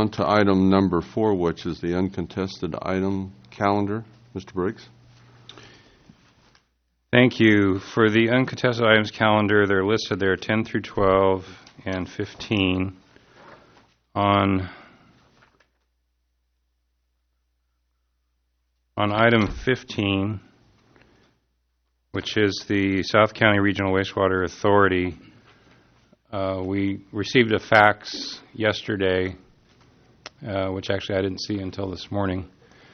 on to item number 4, which is the uncontested item calendar. Mr. Briggs? Thank you. For the uncontested items calendar, they're listed there 10 through 12 and 15. On item 15, which is the South County Regional Wastewater Authority, we received a fax yesterday, which actually I didn't see until this morning,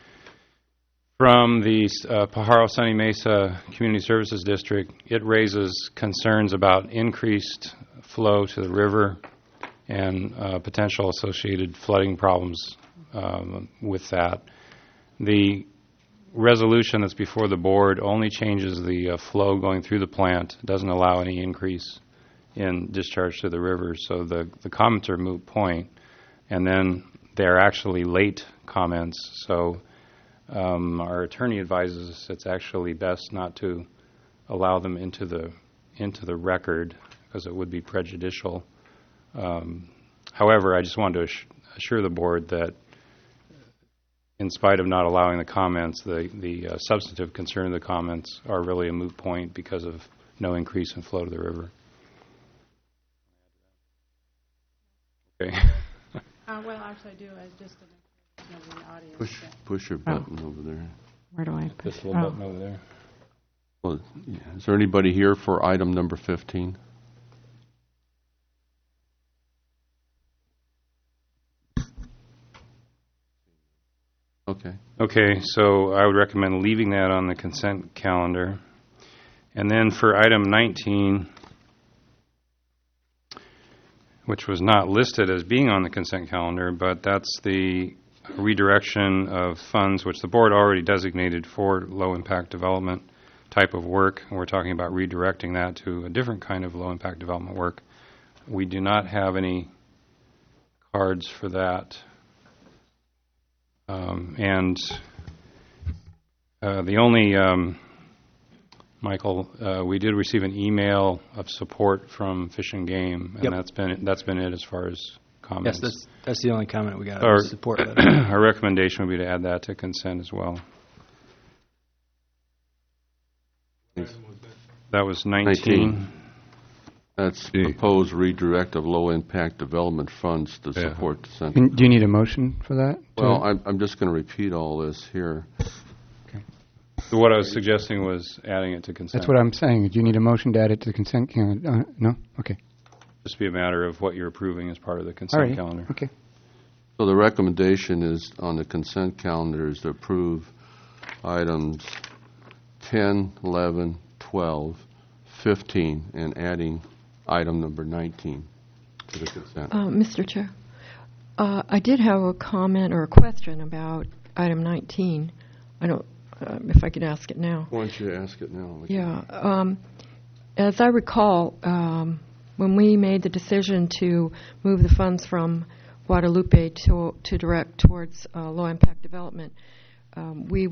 from the Pajaro Sunny Mesa Community Services District. It raises concerns about increased flow to the river and potential associated flooding problems with that. The resolution that's before the board only changes the flow going through the plant. It doesn't allow any increase in discharge to the river, so the comments are moot point. And then they're actually late comments, so our attorney advises us it's actually best not to allow them into the record because it would be prejudicial. However, I just wanted to assure the board that in spite of not allowing the comments, the substantive concern of the comments are really a moot point because of no increase in flow to the river. Okay. Well, actually, I do. I just didn't know the audience. Push your button over there. Where do I push? This little button over there. Well, yeah. Is there anybody here for item number 15? Okay. Okay, so I would recommend leaving that on the consent calendar. And then for item 19, which was not listed as being on the consent calendar, but that's the redirection of funds, which the board already designated for low-impact development type of work. And we're talking about redirecting that to a different kind of low-impact development work. We do not have any cards for that. The only, Michael, we did receive an email of support from Fish and Game, and that's been it as far as comments. Yes, that's the only comment we got. Our support letter. Our recommendation would be to add that to consent as well. That was 19. That's proposed redirect of low-impact development funds to support the center. Do you need a motion for that? Well, I'm just going to repeat all this here. Okay. So what I was suggesting was adding it to consent. That's what I'm saying. Do you need a motion to add it to the consent calendar? No? Okay. Just be a matter of what you're approving as part of the consent calendar. Okay. So the recommendation is on the consent calendar is to approve items 10, 11, 12, 15, and adding item number 19 to the consent. Mr. Chair, I did have a comment or a question about item 19. I don't, if I could ask it now. Why don't you ask it now? Yeah. As I recall, when we made the decision to move the funds from Guadalupe to direct towards low-impact development, we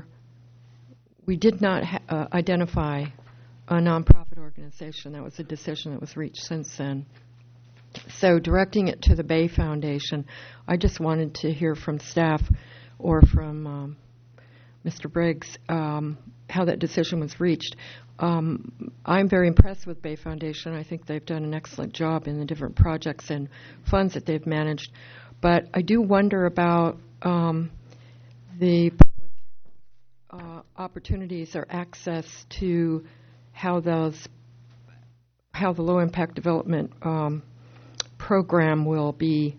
did not identify a nonprofit organization. That was a decision that was reached since then. So directing it to the Bay Foundation, I just wanted to hear from staff or from Mr. Briggs how that decision was reached. I'm very impressed with Bay Foundation. I think they've done an excellent job in the different projects and funds that they've managed. But I do wonder about the public opportunities or access to how the low-impact development program will be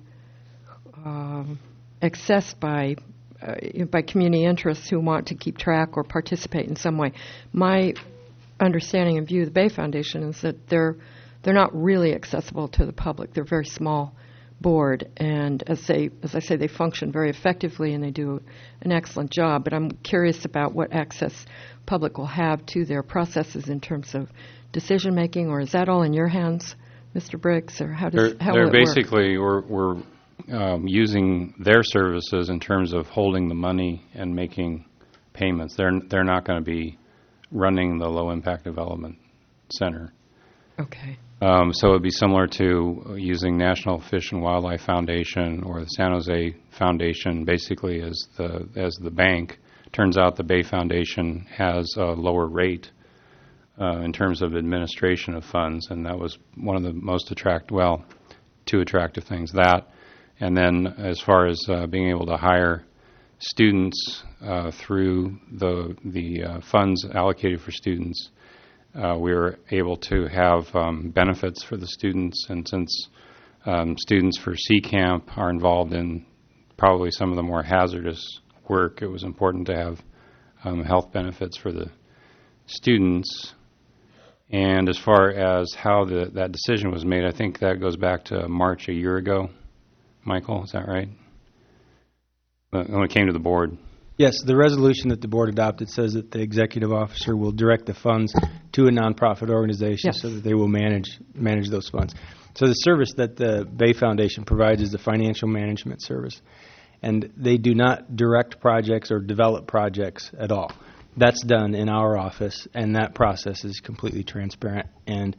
accessed by community interests who want to keep track or participate in some way. My understanding and view of the Bay Foundation is that they're not really accessible to the public. They're a very small board, and as I say, they function very effectively and they do an excellent job. But I'm curious about what access public will have to their processes in terms of decision making, or is that all in your hands, Mr. Briggs, or how will it work? Basically, we're using their services in terms of holding the money and making payments. They're not going to be running the low impact development center. Okay. So it would be similar to using National Fish and Wildlife Foundation or the San Jose Foundation basically as the bank. Turns out the Bay Foundation has a lower rate in terms of administration of funds, and that was one of the most two attractive things. That, and then as far as being able to hire students through the funds allocated for students, we were able to have benefits for the students, and since students for Sea Camp are involved in probably some of the more hazardous work, it was important to have health benefits for the students. And as far as how that decision was made, I think that goes back to March a year ago. Michael, is that right? When it came to the board. Yes, the resolution that the board adopted says that the executive officer will direct the funds to a nonprofit organization Yes. so that they will manage those funds. So the service that the Bay Foundation provides is the financial management service. And they do not direct projects or develop projects at all. That's done in our office, and that process is completely transparent. And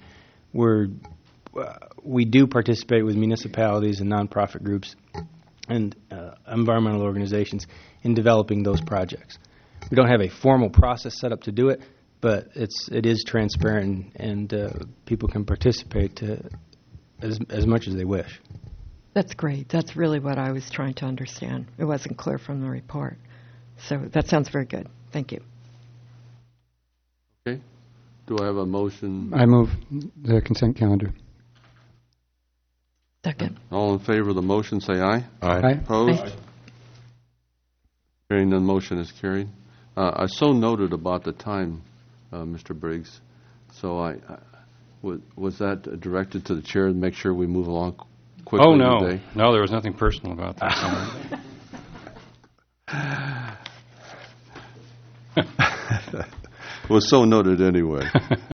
we do participate with municipalities and nonprofit groups and environmental organizations in developing those projects. We don't have a formal process set up to do it, but it is transparent, and people can participate as much as they wish. That's great. That's really what I was trying to understand. It wasn't clear from the report. So that sounds very good. Thank you. Okay. Do I have a motion? I move the consent calendar. Second. All in favor of the motion, say aye. Aye. Opposed? Aye. Hearing none, motion is carried. I so noted about the time, Mr. Briggs. So was that directed to the chair to make sure we move along quickly Oh, no. today? No, there was nothing personal about that. Was so noted anyway.